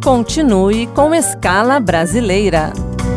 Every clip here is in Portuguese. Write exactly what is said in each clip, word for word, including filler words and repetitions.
Continue com Escala Brasileira.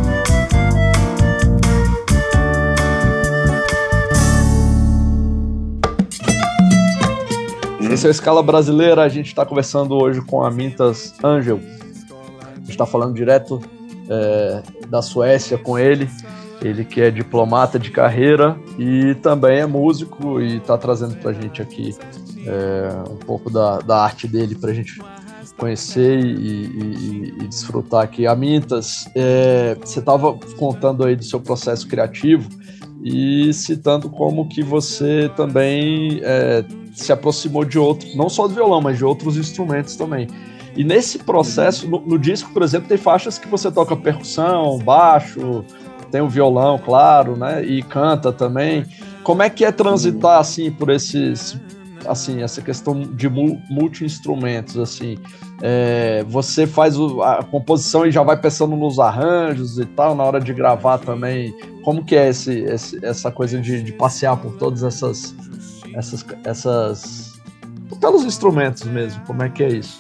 Esse é a Escala Brasileira, a gente está conversando hoje com a Mintas Angel. A gente está falando direto é, da Suécia com ele, ele que é diplomata de carreira e também é músico e está trazendo para a gente aqui é, um pouco da, da arte dele para a gente conhecer e, e, e desfrutar aqui. A Mintas, é, você estava contando aí do seu processo criativo e citando como que você também é, se aproximou de outros, não só do violão, mas de outros instrumentos também. E nesse processo, no, no disco, por exemplo, tem faixas que você toca percussão, baixo, tem o violão, claro, né? E canta também. Como é que é transitar, assim, por esses... assim, essa questão de multi-instrumentos, assim, é, você faz o, a composição e já vai pensando nos arranjos e tal, na hora de gravar também, como que é esse, esse, essa coisa de, de passear por todas essas, essas, essas, pelos instrumentos mesmo, como é que é isso?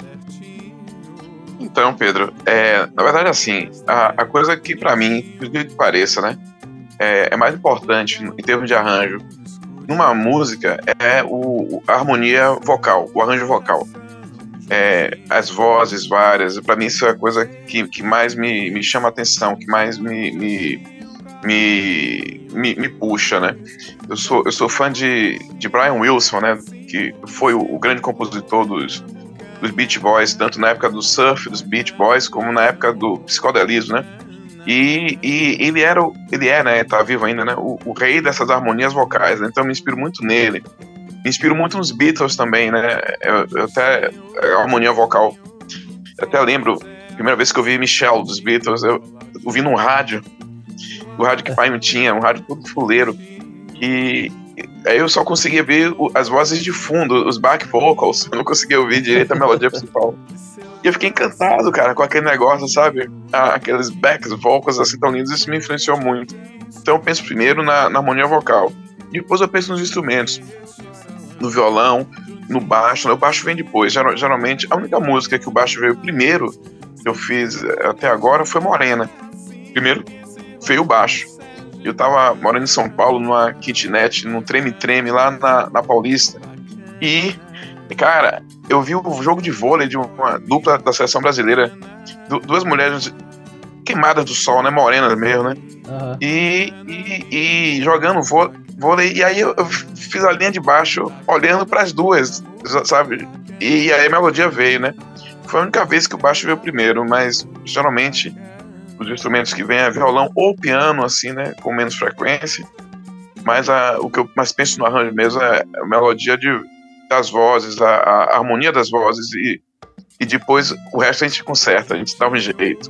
Então, Pedro, é, na verdade, assim, a, a coisa que pra mim, por que pareça, né, é, é mais importante em termos de arranjo numa música é o, a harmonia vocal, o arranjo vocal. É, as vozes várias, para mim isso é a coisa que, que mais me, me chama a atenção, que mais me, me, me, me, me puxa, né? Eu sou, eu sou fã de, de Brian Wilson, né? Que foi o, o grande compositor dos, dos Beach Boys, tanto na época do surf dos Beach Boys, como na época do psicodelismo, né? E, e ele era, ele é, né, tá vivo ainda, né, o, o rei dessas harmonias vocais, né? Então eu me inspiro muito nele, me inspiro muito nos Beatles também, né, eu, eu até, a harmonia vocal, eu até lembro, a primeira vez que eu vi Michelle dos Beatles, eu ouvi num rádio, o rádio que pai me tinha, um rádio todo fuleiro, e aí eu só conseguia ver as vozes de fundo, os back vocals, eu não conseguia ouvir direito a melodia principal. E eu fiquei encantado, cara, com aquele negócio, sabe? Ah, aqueles backs vocals assim tão lindos, isso me influenciou muito. Então eu penso primeiro na, na harmonia vocal. E depois eu penso nos instrumentos. No violão, no baixo. O baixo vem depois. Geralmente, a única música que o baixo veio primeiro, que eu fiz até agora, foi Morena. Primeiro veio o baixo. Eu tava morando em São Paulo, numa kitnet, num treme-treme lá na, na Paulista. E... cara, eu vi o jogo de vôlei de uma dupla da seleção brasileira, du- duas mulheres queimadas do sol, né, morenas mesmo, né, uhum. e, e, e jogando vô- vôlei, e aí eu, eu fiz a linha de baixo, olhando para as duas, sabe, e, e aí a melodia veio, né, foi a única vez que o baixo veio primeiro, mas geralmente os instrumentos que vêm é violão ou piano, assim, né, com menos frequência, mas a, o que eu mais penso no arranjo mesmo é a melodia de das vozes, a, a harmonia das vozes e, e depois o resto a gente conserta, a gente dá um jeito.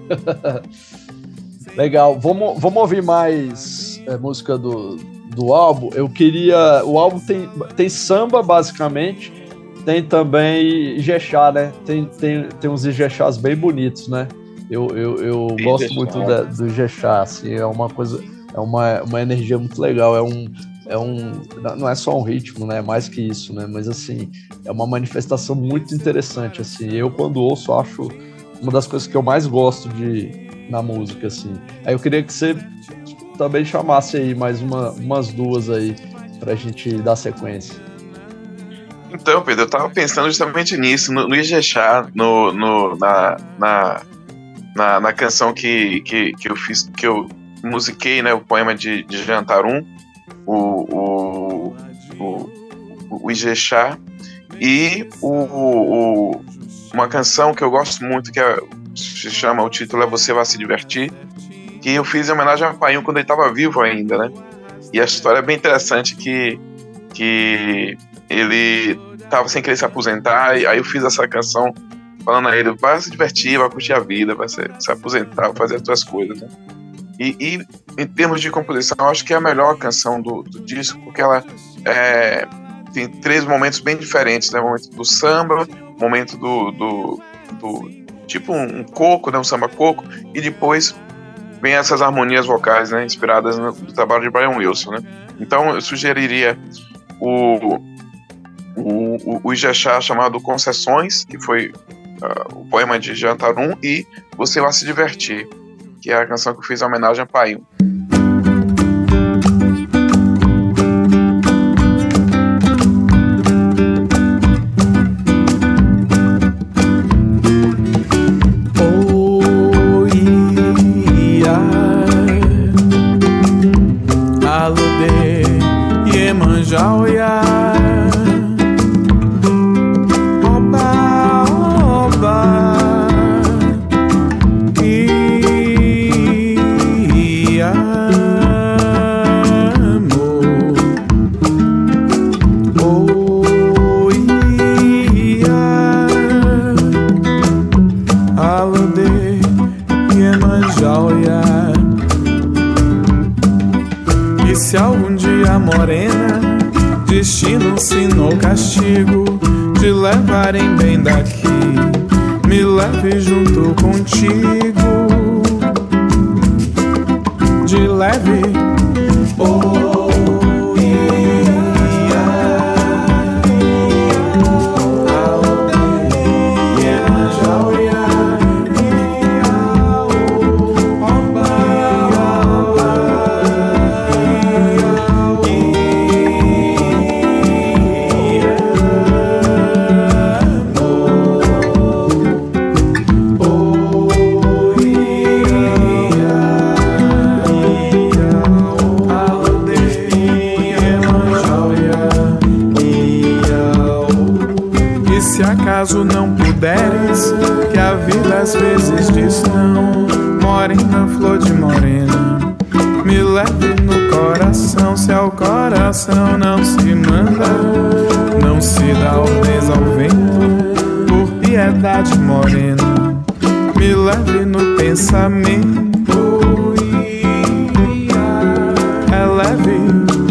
Legal, vamos, vamos ouvir mais é, música do, do álbum. Eu queria, o álbum tem, tem samba basicamente, tem também Ijexá, né, tem, tem, tem uns Ijexás bem bonitos, né, eu, eu, eu gosto Ijexá. muito da, do Ijexá, assim, é uma coisa, é uma, uma energia muito legal, é um É um, não é só um ritmo, né? É mais que isso, né? Mas, assim, é uma manifestação muito interessante, assim. Eu, quando ouço, acho uma das coisas que eu mais gosto de, na música, assim. Aí eu queria que você também chamasse aí mais uma, umas duas aí pra gente dar sequência. Então, Pedro, eu tava pensando justamente nisso, no, no Ijexá, no, no, na, na, na, na canção que, que, que eu fiz, que eu musiquei, né? O poema de, de Jantarum, O, o, o, o Ijexá e o, o, uma canção que eu gosto muito, que é, se chama, o título é Você Vai Se Divertir, que eu fiz em homenagem a Painho quando ele estava vivo ainda, né? E a história é bem interessante, que, que ele estava sem querer se aposentar, e aí eu fiz essa canção falando a ele, vai se divertir, vai curtir a vida, vai se, se aposentar, vai fazer as tuas coisas, né? E, e em termos de composição, eu acho que é a melhor canção do, do disco, porque ela é, tem três momentos bem diferentes, né? O momento do samba, o momento do, do, do tipo um, um coco, né? Um samba coco, e depois vem essas harmonias vocais, né? Inspiradas no, no trabalho de Brian Wilson, né? Então eu sugeriria o, o, o, o Ijexá chamado Concessões, que foi uh, o poema de Jantarum e Você Vai Se Divertir, que é a canção que eu fiz em homenagem a Painho. Destino-se no castigo de levarem bem daqui, me leve junto contigo, de leve. Oh, caso não puderes, que a vida às vezes diz não, morena, flor de morena, me leve no coração. Se ao coração não se manda, não se dá ordens ao vento, por piedade morena, me leve no pensamento. É leve.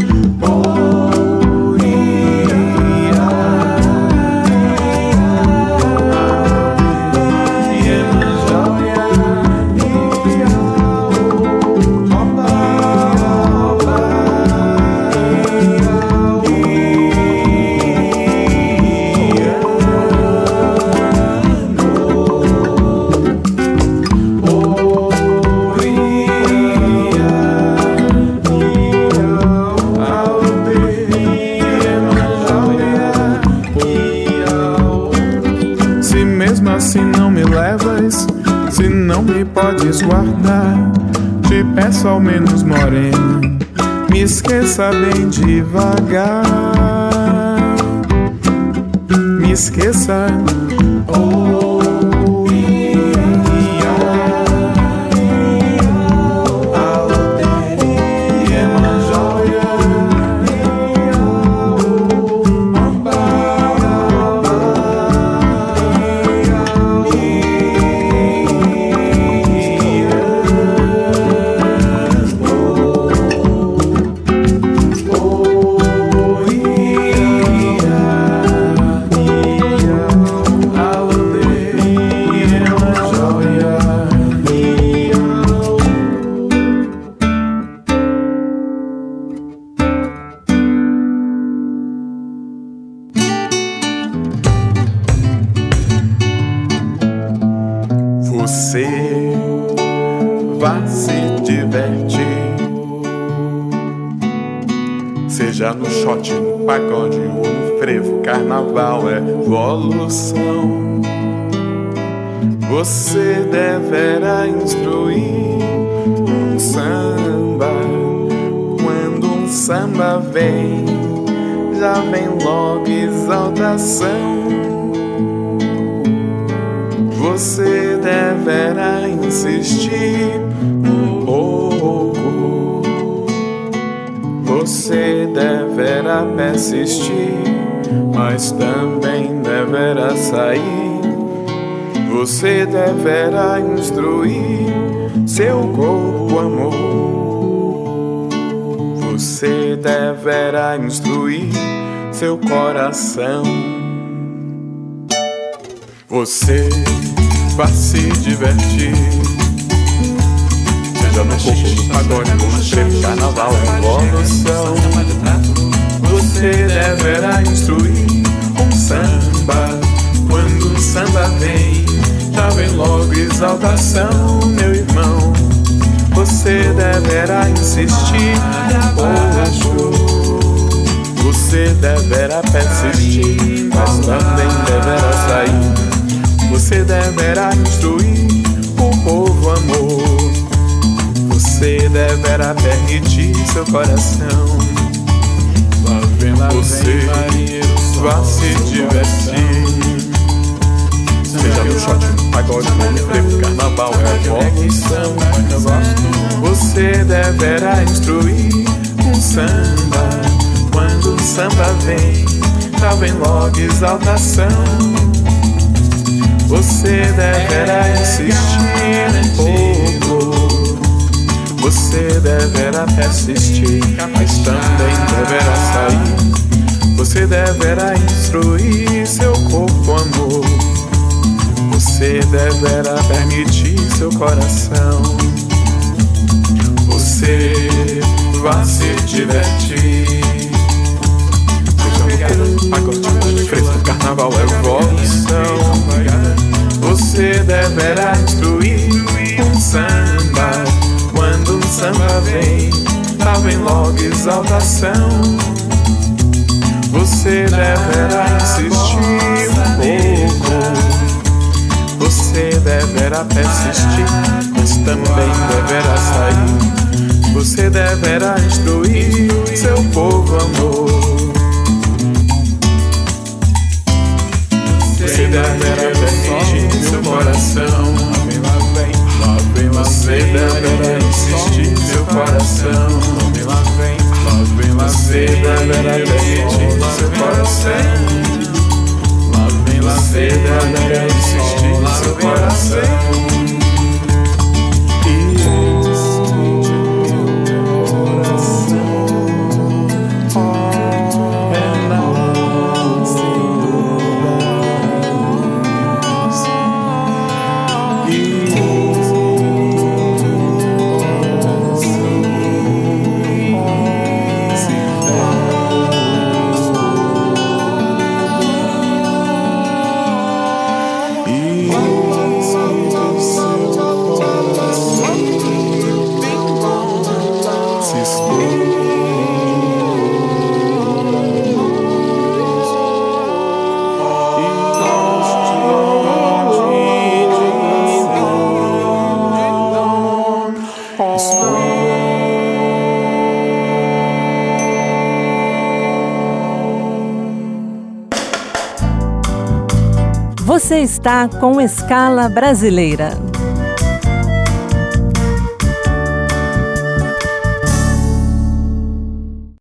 Se não me podes guardar, te peço ao menos, morena, me esqueça bem devagar. Me esqueça. Oh. Você vai se divertir, seja no shot, no pagode ou no frevo, carnaval é evolução. Você deverá instruir um samba, quando um samba vem, já vem logo exaltação. Você deverá insistir um pouco, você deverá persistir, mas também deverá sair. Você deverá instruir seu corpo, amor. Você deverá instruir seu coração. Você vai se divertir, seja no corpo, no pagode, no trevo, carnaval, evolução. Você deverá instruir um samba, quando um samba vem, exaltação, meu irmão. Você deverá insistir um pouco. Você deverá persistir, mas também deverá sair. Você deverá instruir o povo amor. Você deverá permitir seu coração. Você vai se divertir. Seja no shot, pagode, nome, frevo, carnaval, revolução. Você deverá instruir um samba. Quando o samba vem, já vem logo exaltação. Você deverá insistir um pouco. Você deverá persistir, mas também deverá sair. Você deverá instruir seu corpo amor. Você deverá permitir seu coração. Você vai se divertir. Pagode, fresco, carnaval, evolução. Você deverá instruir um samba. Quando um samba vem, lá vem logo exaltação. Você deverá insistir um pouco. Você deverá persistir, mas também deverá sair. Você deverá instruir seu povo amor. Você deverá permitir seu coração. Você deverá insistir seu coração. Você deverá permitir seu coração. Você deverá insistir seu coração. Você está com Escala Brasileira.